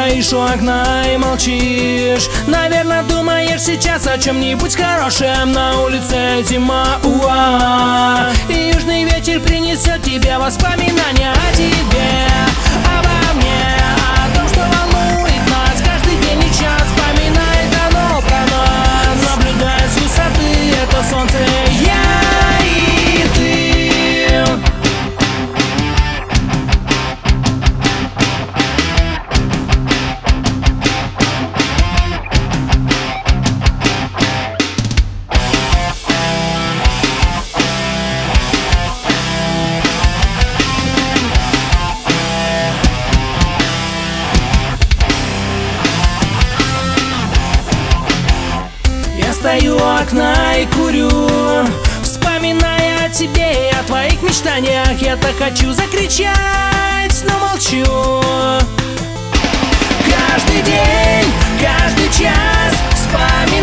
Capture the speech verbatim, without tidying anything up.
стоишь у окна и молчишь. Наверное, думаешь сейчас о чем-нибудь хорошем. На улице зима, уа, и южный ветер принесет тебе воспоминания о тебе, обо мне, о том, что волнует нас каждый день и час. Вспоминает оно про нас, наблюдая с высоты это солнце, я и ты. Стою у окна и курю, вспоминая о тебе и о твоих мечтаниях. Я так хочу закричать, но молчу. Каждый день, каждый час вспоминаю